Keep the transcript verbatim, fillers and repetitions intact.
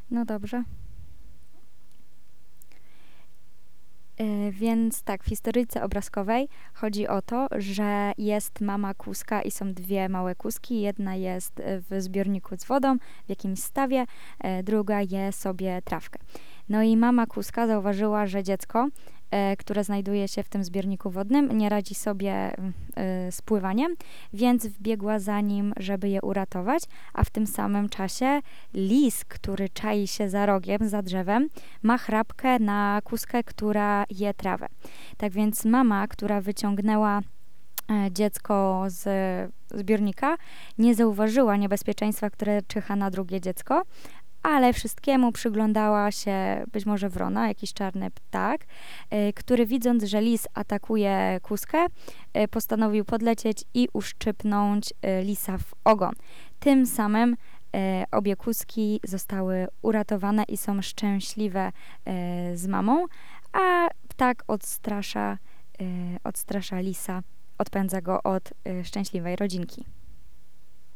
No dobrze. Y, Więc tak, w historyjce obrazkowej chodzi o to, że jest mama kuska i są dwie małe kuski. Jedna jest y, w zbiorniku z wodą, w jakimś stawie, e, druga je sobie trawkę. No i mama kuska zauważyła, że dziecko, e, które znajduje się w tym zbiorniku wodnym, nie radzi sobie mm, y, z pływaniem, więc wbiegła za nim, żeby je uratować, a w tym samym czasie lis, który czai się za rogiem, za drzewem, ma chrapkę na kuskę, która je trawę. Tak więc mama, która wyciągnęła e, dziecko z zbiornika, nie zauważyła niebezpieczeństwa, które czyha na drugie dziecko, ale wszystkiemu przyglądała się być może wrona, jakiś czarny ptak, e, który widząc, że lis atakuje kuskę, e, postanowił podlecieć i uszczypnąć e, lisa w ogon. Tym samym e, obie kuski zostały uratowane i są szczęśliwe e, z mamą, a ptak odstrasza, e, odstrasza lisa, odpędza go od e, szczęśliwej rodzinki.